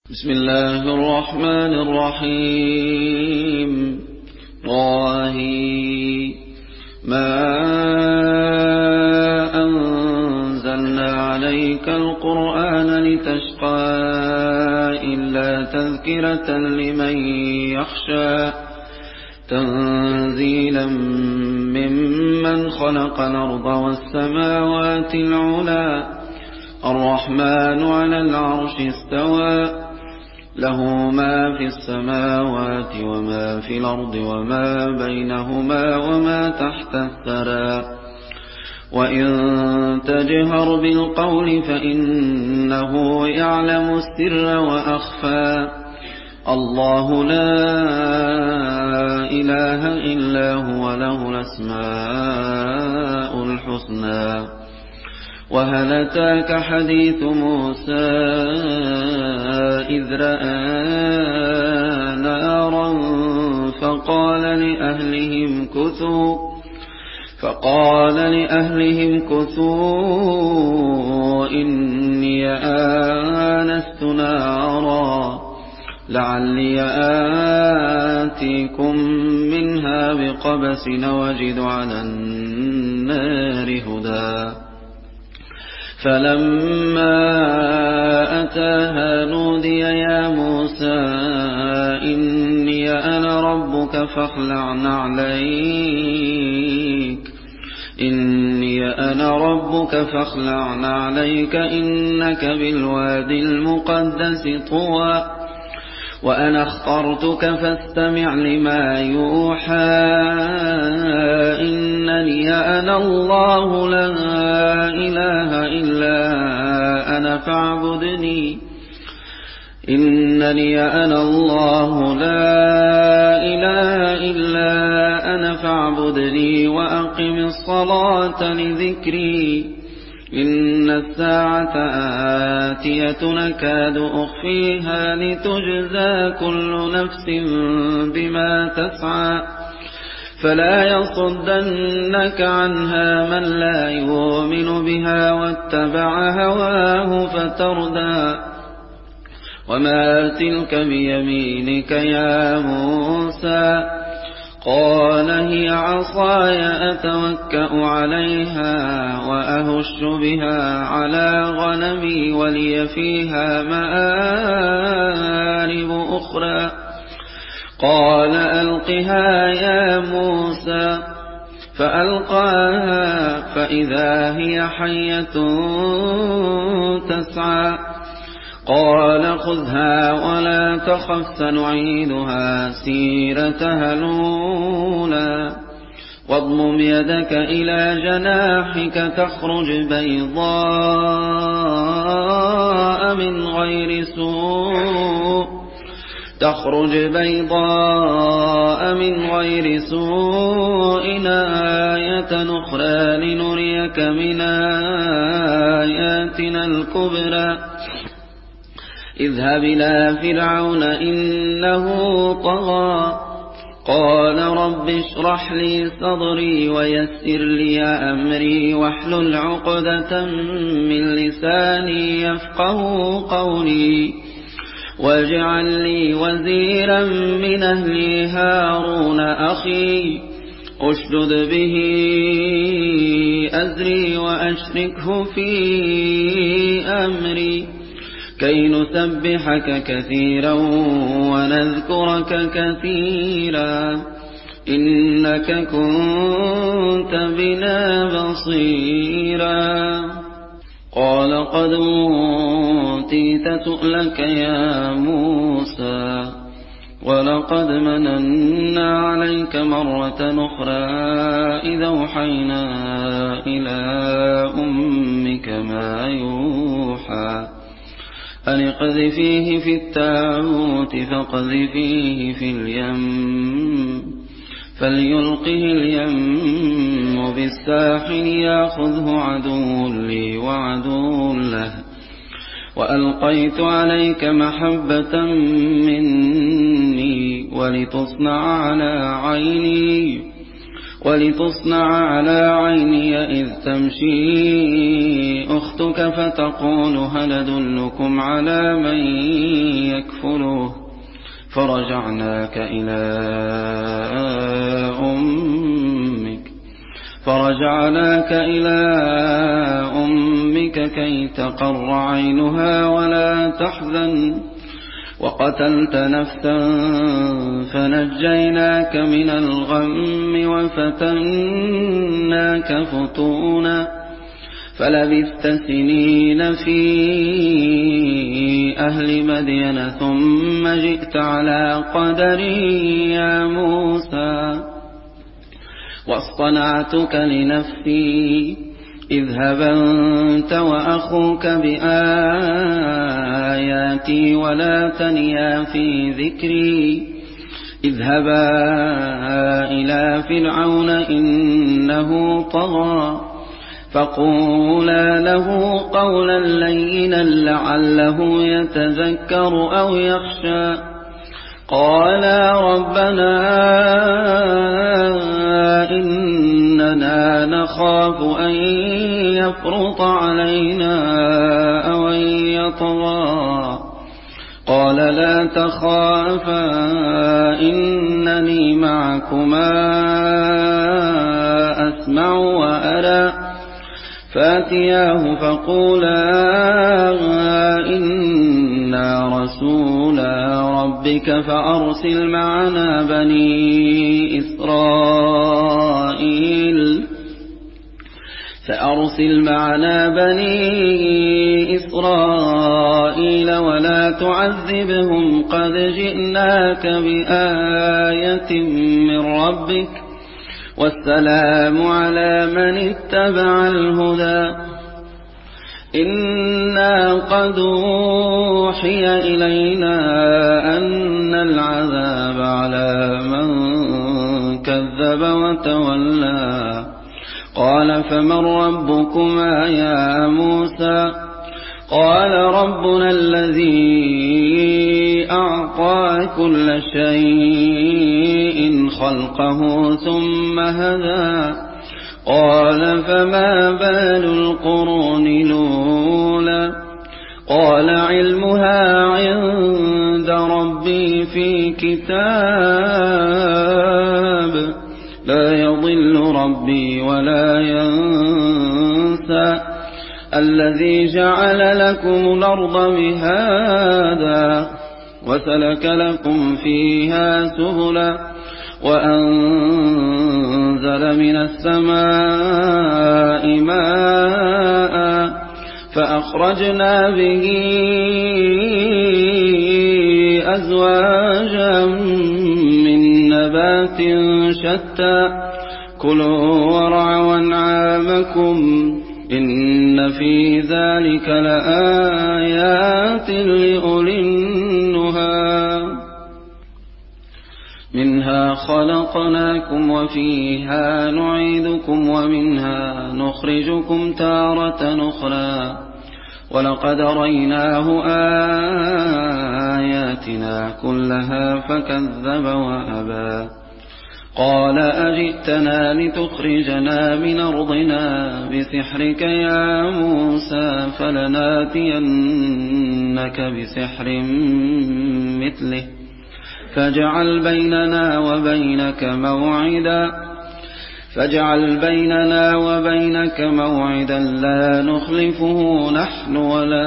بسم الله الرحمن الرحيم. طه ما أنزلنا عليك القرآن لتشقى إلا تذكرة لمن يخشى تنزيلا ممن خلق الأرض والسماوات العلى الرحمن على العرش استوى له ما في السماوات وما في الأرض وما بينهما وما تحت الثرى وإن تجهر بالقول فإنه يعلم السر وأخفى الله لا إله إلا هو له الأسماء الحسنى. وهل أتاك حديث موسى إذ رأى نارا فقال لأهلهم كثوا إني آنست نارا لعلي آتيكم منها بقبس وجد على النار هدى. فلما أتاها نودي يا موسى إني أنا ربك فاخلع نعليك إنك بالوادي المقدس طوى وأنا اخترتك فاستمع لما يوحى إنني أنا الله لا إله إلا أنا فاعبدني وأقم الصلاة لذكري إن الساعة آتية نكاد أخفيها لتجزى كل نفس بما تسعى فلا يصدنك عنها من لا يؤمن بها واتبع هواه فتردى. وما تلك بيمينك يا موسى قال هي عصاي أتوكأ عليها وأهش بها على غنمي ولي فيها مآرب أخرى قال ألقها يا موسى فألقاها فإذا هي حية تسعى قال خذها ولا تخف سنعيدها سيرتها الأولى واضمم يدك إلى جناحك تخرج بيضاء من غير سوء آية أخرى لنريك من آياتنا الكبرى اذهب إلى فرعون إنه طغى قال رب اشرح لي صدري ويسر لي أمري واحلل عقدة من لساني يفقه قولي واجعل لي وزيرا من أهلي هارون أخي أشدد به أزري وأشركه في أمري كي نسبحك كثيرا ونذكرك كثيرا إنك كنت بنا بصيرا. قال قد أوتيت سؤلك يا موسى ولقد مننا عليك مرة أخرى إذا أوحينا إلى أمك ما يوحى أن اقذفيه في التابوت فاقذفيه في اليم فليلقه اليم بالساحل يأخذه عدو لي وعدو له وألقيت عليك محبة مني ولتصنع على عيني ولتصنع على عيني إذ تمشي أختك فتقول هل أدلكم على من يكفله فرجعناك إلى أمك كي تقر عينها ولا تحزن وقتلت نفسا فنجيناك من الغم وفتناك فتونا فلبثت سنين في أهل مدين ثم جئت على قدري يا موسى واصطنعتك لنفسي اذهب أنت وأخوك بآياتي ولا تنيا في ذكري اذهبا إلى فرعون إنه طغى فقولا له قولا لينا لعله يتذكر أو يخشى قالا ربنا إننا نخاف أن يفرط علينا أو أن يطغى قال لا تخافا إنني معكما أسمع وأرى فاتياه فقولا إنا رسولا ربك فأرسل معنا بني إسرائيل ولا تعذبهم قد جئناك بآية من ربك والسلام على من اتبع الهدى إنا قد أوحي إلينا أن العذاب على من كذب وتولى قال فمن ربكما يا موسى قال ربنا الذي أعطى كل شيء خلقه ثم هدى قال فما بال القرون الأولى قال علمها عند ربي في كتاب لا يضل ربي ولا ينسى الذي جعل لكم الأرض مهادا وسلك لكم فيها سبلا وأنزل من السماء ماء فأخرجنا به أزواجا من نبات شتى كلوا وارعوا أنعامكم إن في ذلك لآيات لأولي النهى منها خلقناكم وفيها نعيدكم ومنها نخرجكم تارة أخرى ولقد ريناه آياتنا كلها فكذب وأبى قال أجئتنا لتخرجنا من أرضنا بسحرك يا موسى فلناتينك بسحر مثله فاجعل بيننا وبينك موعدا لا نخلفه نحن ولا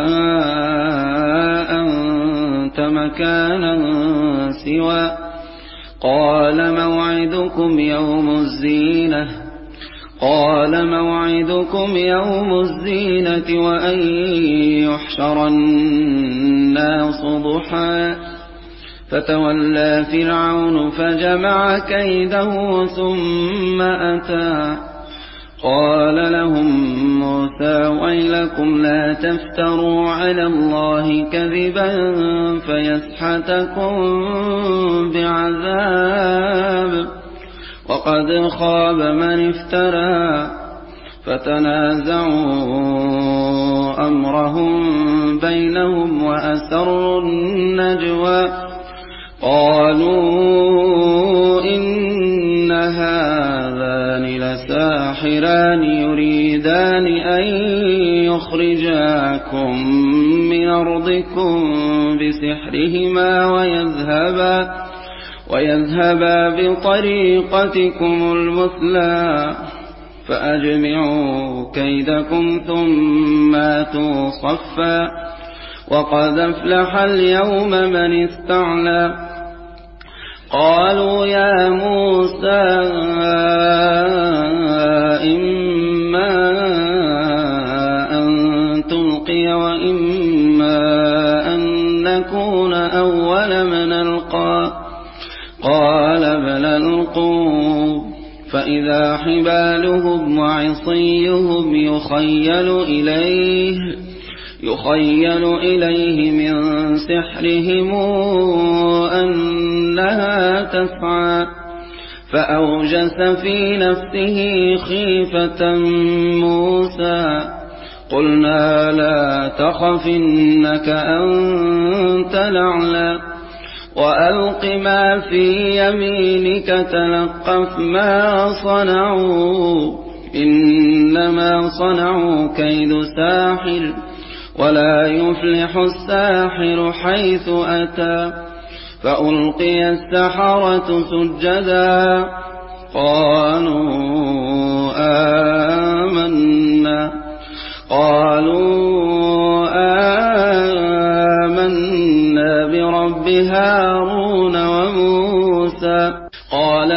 أنت مكانا سوى قال موعدكم يوم الزينة وأن يحشر الناس ضحى فتولى فرعون فجمع كيده ثم أتى قال لهم موسى ويلكم لا تفتروا على الله كذبا فيسحتكم بعذاب وقد خاب من افترى فتنازعوا أمرهم بينهم وأسروا النجوى قالوا إن هذا ساحران يريدان أن يخرجاكم من أرضكم بسحرهما ويذهبا بطريقتكم المثلى فأجمعوا كيدكم ثم أتوا صفا وقد أفلح اليوم من استعلى قالوا يا موسى إما أن تلقي وإما أن نكون أول من ألقى قال بل ألقوا فإذا حبالهم وعصيهم يخيل إليه من سحرهم أنها تسعى فأوجس في نفسه خيفة موسى قلنا لا تخف إنك أنت الأعلى وألق ما في يمينك تلقف ما صنعوا إنما صنعوا كيد ساحر ولا يفلح الساحر حيث أتى فألقي السحرة سجدا قالوا آمنا برب هارون وموسى قال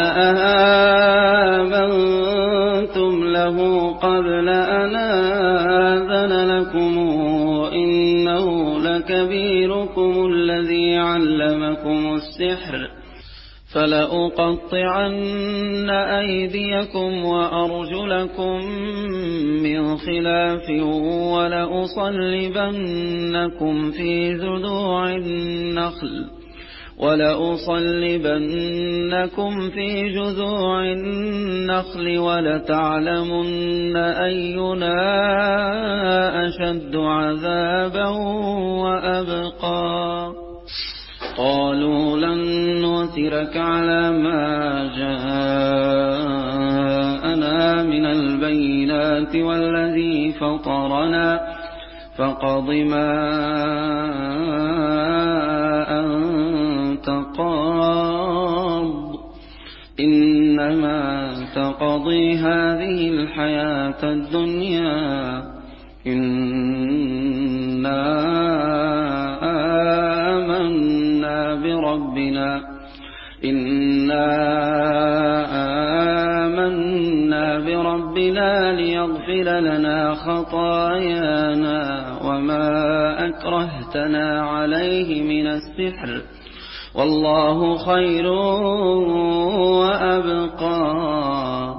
آمنتم له قبل أن آذن لكم إنه لكبيركم الذي علمكم السحر فلأقطعن أيديكم وأرجلكم من خلاف ولأصلبنكم في جذوع النخل ولتعلمن أينا أشد عذابا وأبقى قالوا لن نؤثرك على ما جاءنا من البينات والذي فطرنا فاقض ما أنت قاض إنما تقضي هذه الحياة الدنيا إنا آمنا بربنا ليغفر لنا خطايانا وما أكرهتنا عليه من السحر والله خير وأبقى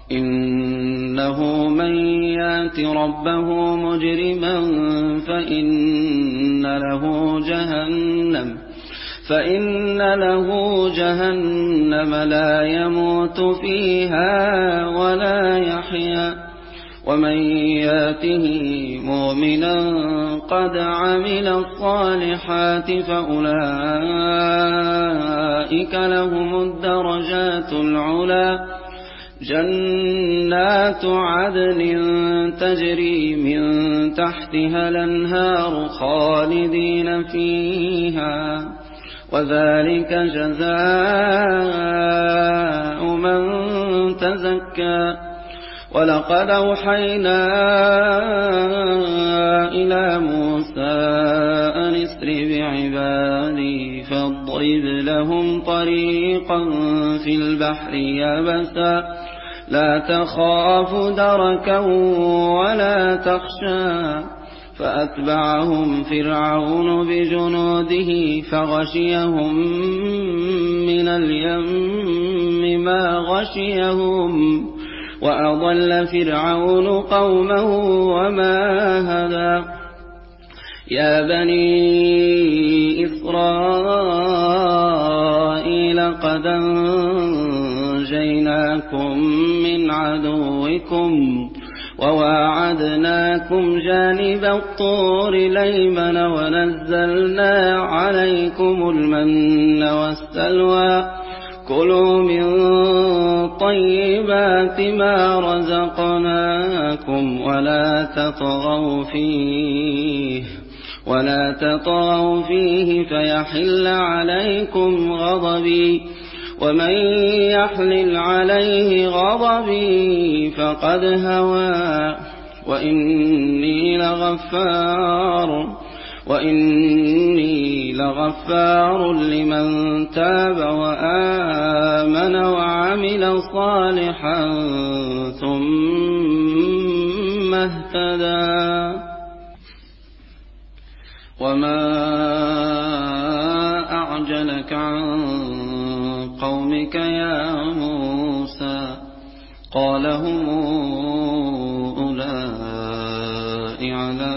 إنه من يات ربه مجرما فإن له جهنم لا يموت فيها ولا يحيا ومن ياته مؤمنا قد عمل الصالحات فأولئك لهم الدرجات العلى جنات عدن تجري من تحتها الأنهار خالدين فيها وذلك جزاء من تزكى ولقد أوحينا إلى موسى أن اسر بعبادي فاضرب لهم طريقا في البحر يبسا لا تخاف دركا ولا تخشى فأتبعهم فرعون بجنوده فغشيهم من اليم ما غشيهم وأضل فرعون قومه وما هدى يا بني إسرائيل قد أنجيناكم من عدوكم وواعدناكم جانب الطور الأيمن ونزلنا عليكم المن والسلوى كلوا من طيبات ما رزقناكم ولا تطغوا فيه فيحل عليكم غضبي ومن يحلل عليه غضبي فقد هوى وإني لغفار لمن تاب وآمن وعمل صالحا ثم اهتدى وما أعجلك عن قومك يا موسى قال هم أولئك على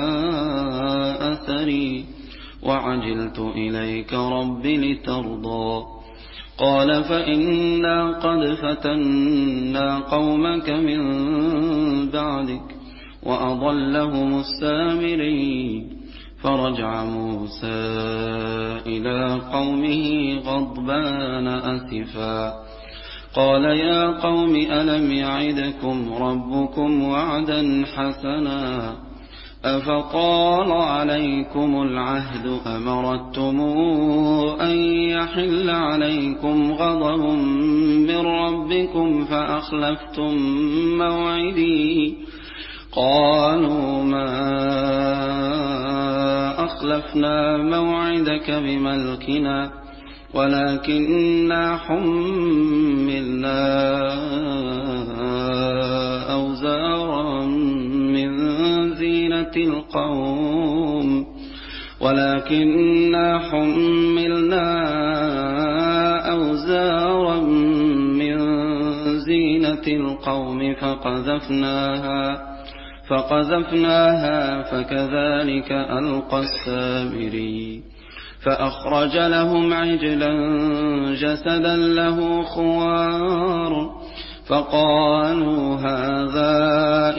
أثري وعجلت إليك رب لترضى قال فإنا قد فتنا قومك من بعدك وأضلهم السامري فرجع موسى إلى قومه غضبان أسفا قال يا قوم ألم يعدكم ربكم وعدا حسنا أفطال عليكم العهد أمرتم أن يحل عليكم غضب من ربكم فأخلفتم موعدي قالوا ما أخلفنا موعدك بملكنا ولكننا حملنا أوزارا من زينة القوم فقذفناها فكذلك ألقى السامري فأخرج لهم عجلا جسدا له خوار فقالوا هذا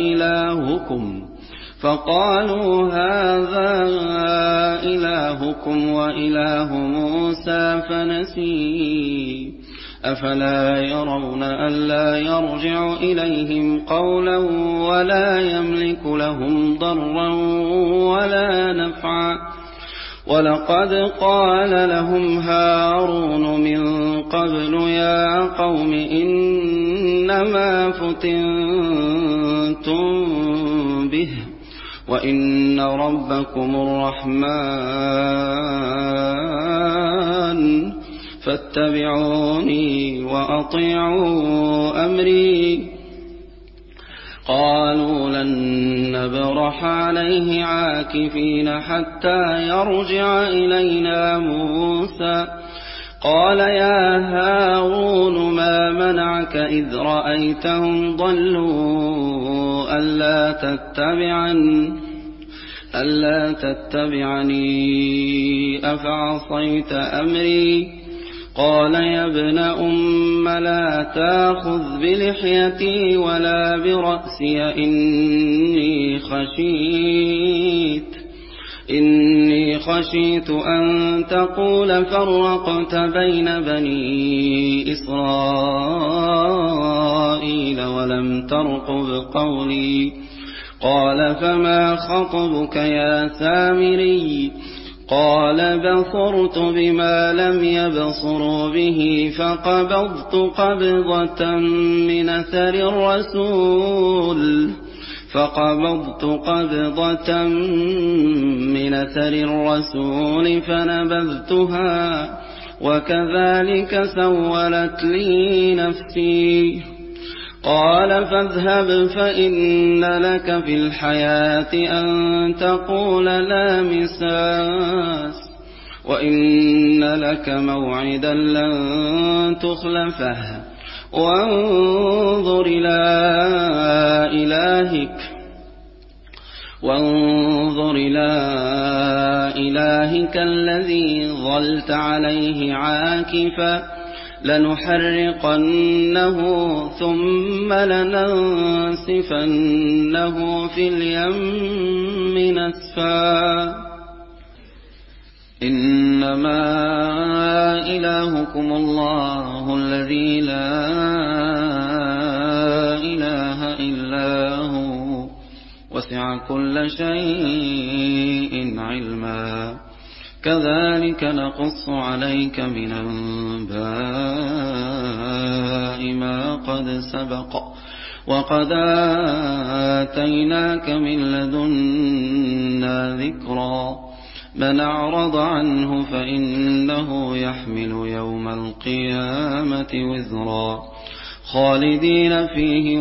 إلهكم وإله موسى فنسي أفلا يرون ألا يرجع إليهم قولا ولا يملك لهم ضرا ولا نفعا ولقد قال لهم هارون من قبل يا قوم إنما فتنتم به وإن ربكم الرحمن فاتبعوني وأطيعوا أمري قالوا لن نبرح عليه عاكفين حتى يرجع إلينا موسى قال يا هارون ما منعك إذ رأيتهم ضلوا ألا تتبعني أفعصيت أمري قال يا ابن أم لا تأخذ بلحيتي ولا برأسي إني خشيت أن تقول فرقت بين بني إسرائيل ولم ترقب قولي قال فما خطبك يا سامري قال بصرت بما لم يبصروا به فقبضت قبضة من أثر الرسول فنبذتها وكذلك سولت لي نفسي قال فاذهب فإن لك في الحياة أن تقول لا مساس وإن لك موعدا لن تخلفه وانظر إلى إلهك الذي ظلت عليه عاكفا لنحرقنه ثم لننسفنه في اليم نسفا إنما إلهكم الله الذي لا إله إلا هو وسع كل شيء علما كذلك نقص عليك من أنباء ما قد سبق وقد آتيناك من لدنا ذكرا من أعرض عنه فإنه يحمل يوم القيامة وزرا خالدين فيه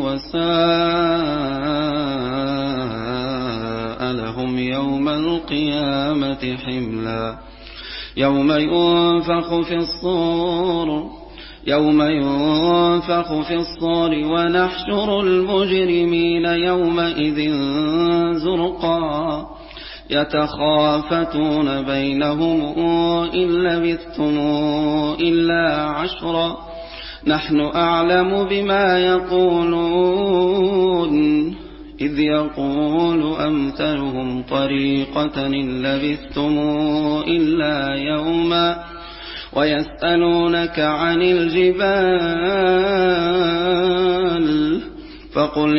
وساء لهم يوم القيامة حملا يوم ينفخ في الصور ونحشر المجرمين يومئذ زرقا يتخافتون بينهم إن لبثتم إلا عشرا نحن أعلم بما يقولون إذ يقول أمثلهم طريقة إن لبثتم إلا يوما ويسألونك عن الجبال فقل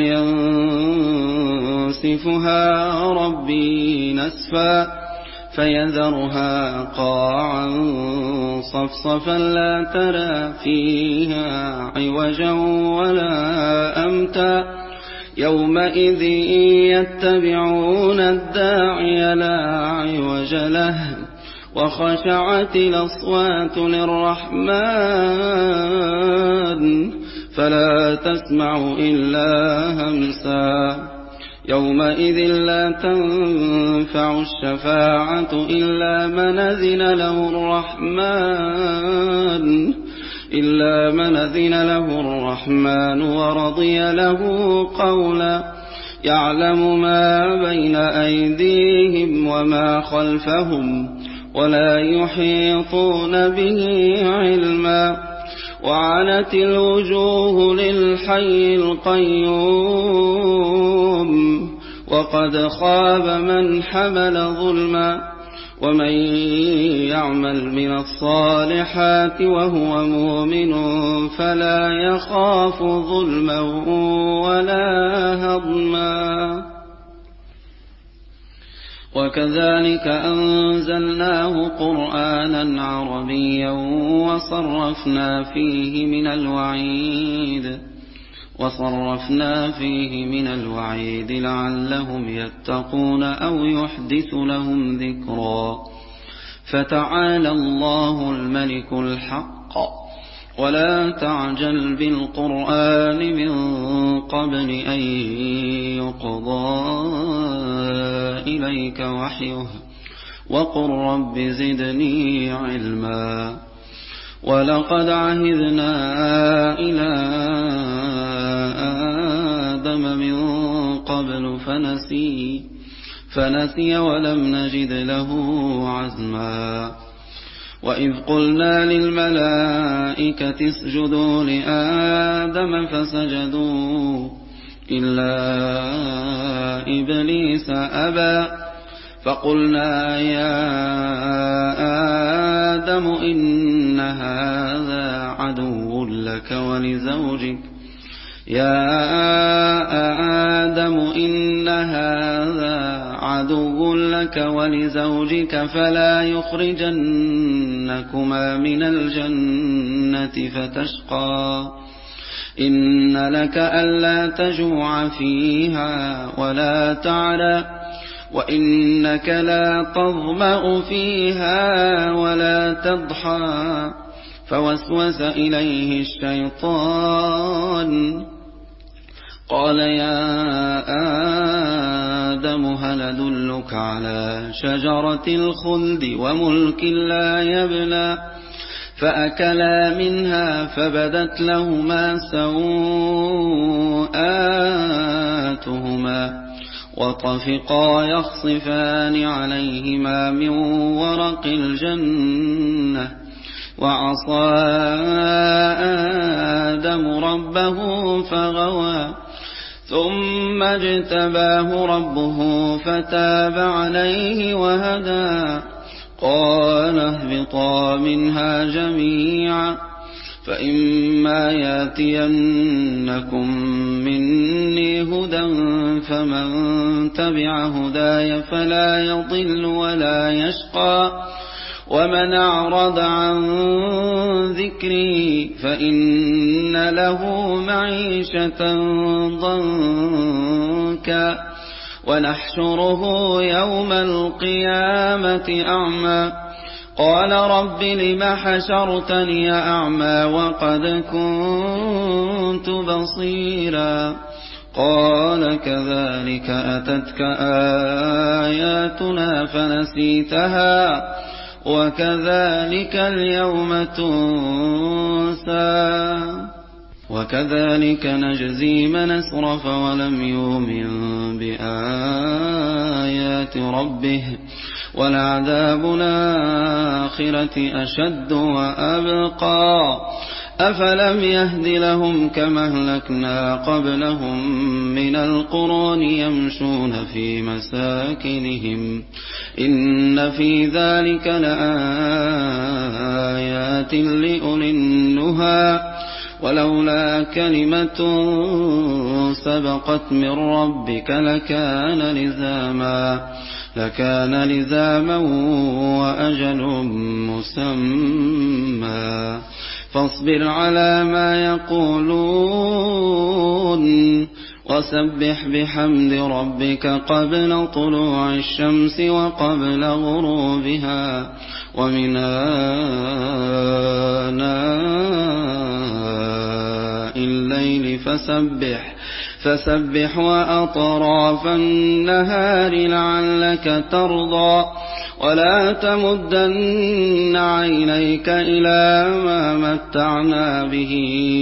ينسفها ربي نسفا فيذرها قاعا صفصفا لا ترى فيها عوجا ولا أمتا يومئذ يتبعون الداعي لا عوج له وخشعت الأصوات للرحمن فلا تسمع إلا همسا يومئذ لا تنفع الشفاعة إلا من أذن له الرحمن ورضي له قولا يعلم ما بين أيديهم وما خلفهم ولا يحيطون به علما وعنت الوجوه للحي القيوم وقد خاب من حمل ظلما ومن يعمل من الصالحات وهو مؤمن فلا يخاف ظلما ولا هضما وكذلك أنزلناه قرآنا عربيا وصرفنا فيه من الوعيد لعلهم يتقون أو يحدث لهم ذكرا فتعالى الله الملك الحق ولا تعجل بالقرآن من قبل أن يقضى إليك وحيه وقل رب زدني علما ولقد عهدنا إلى آدم من قبل فنسي ولم نجد له عزما وإذ قلنا للملائكة اسجدوا لآدم فسجدوا إلا إبليس أبى فقلنا يا آدم إن هذا عدو لك ولزوجك فلا يخرجنكما من الجنة فتشقى إن لك ألا تجوع فيها ولا تعرى وإنك لا تظمأ فيها ولا تضحى فوسوس إليه الشيطان قال يا آدم هل أدلك على شجرة الخلد وملك لا يبلى فأكلا منها فبدت لهما سوآتهما وطفقا يخصفان عليهما من ورق الجنة وعصى آدم ربه فغوى ثم اجتباه ربه فتاب عليه وهدى قال قَالَ اهْبِطَا مِنْهَا جَمِيعًا فَإِمَّا يَأْتِيَنَّكُم مِّنِّي هُدًى فَمَن تَبِعَ هُدَايَ فَلَا يَضِلُّ وَلَا يَشْقَىٰ وَمَنْ أَعْرَضَ عَن ذِكْرِي فَإِنَّ لَهُ مَعِيشَةً ضَنكًا وَنَحْشُرُهُ يَوْمَ الْقِيَامَةِ أَعْمَىٰ قَالَ رَبِّ لِمَ حَشَرْتَنِي أَعْمَىٰ وَقَدْ كُنتُ بَصِيرًا قَالَ كَذَٰلِكَ أَتَتْكَ آيَاتُنَا فَنَسِيتَهَا وَكَذَٰلِكَ الْيَوْمَ تُنسَىٰ وَكَذَٰلِكَ نَجْزِي مَنْ أَسْرَفَ وَلَمْ يُؤْمِن بِآيَاتِ رَبِّهِ وَلَعَذَابُ الْآخِرَةِ أَشَدُّ وَأَبْقَىٰ أَفَلَمْ يَهْدِ لَهُمْ كَمَا أَهْلَكْنَا قَبْلَهُم مِّنَ الْقُرُونِ يَمْشُونَ فِي مَسَاكِنِهِمْ إِنَّ فِي ذَٰلِكَ لَآيَاتٍ لِّأُولِي النُّهَىٰ وَلَوْلَا كَلِمَةٌ سَبَقَتْ مِن رَّبِّكَ لَكَانَ لِزَامًا وَأَجَلٌ مُّسَمًّى فاصبر على ما يقولون وسبح بحمد ربك قبل طلوع الشمس وقبل غروبها ومن آناء الليل فسبح وأطراف النهار لعلك ترضى ولا تمدن عينيك إلى ما متعنا به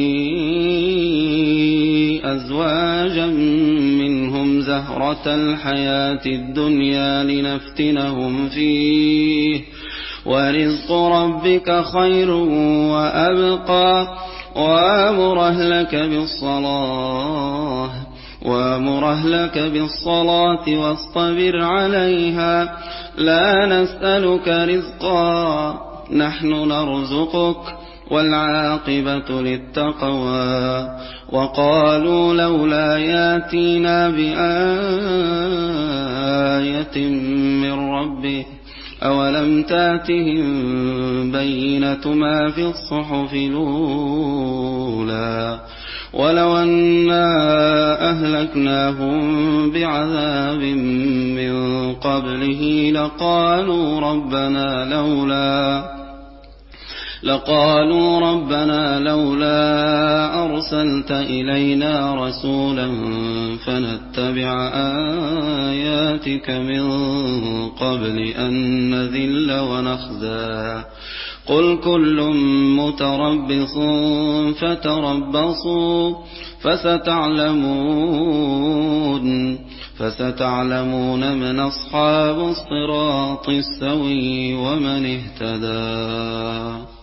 أزواجا منهم زهرة الحياة الدنيا لنفتنهم فيه ورزق ربك خير وأبقى وأمر أهلك بالصلاة واصطبر عليها لا نسألك رزقا نحن نرزقك والعاقبة للتقوى وقالوا لولا ياتينا بآية من ربه أولم تاتهم بينة ما في الصحف الأولى ولو أنا أهلكناهم بعذاب من قبله لقالوا ربنا لولا أرسلت إلينا رسولا فنتبع آياتك من قبل أن نذل ونخزى قل كل متربص فتربصوا فستعلمون من أصحاب الصراط السوي ومن اهتدى